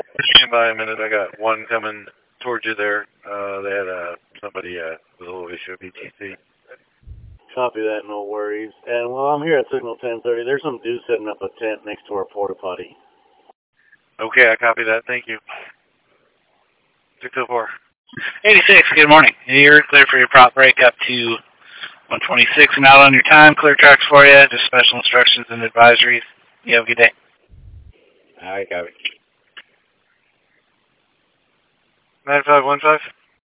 Stand by a minute. I got one coming towards you there. They had somebody with a little issue with BTC. Copy that, no worries. And while I'm here at Signal 1030, there's some dudes setting up a tent next to our porta potty. Okay, I copy that. Thank you. 604. 86, good morning. You're clear for your prop break up to 126 and out on your time. Clear tracks for you. Just special instructions and advisories. You have a good day. All right, copy. 9515.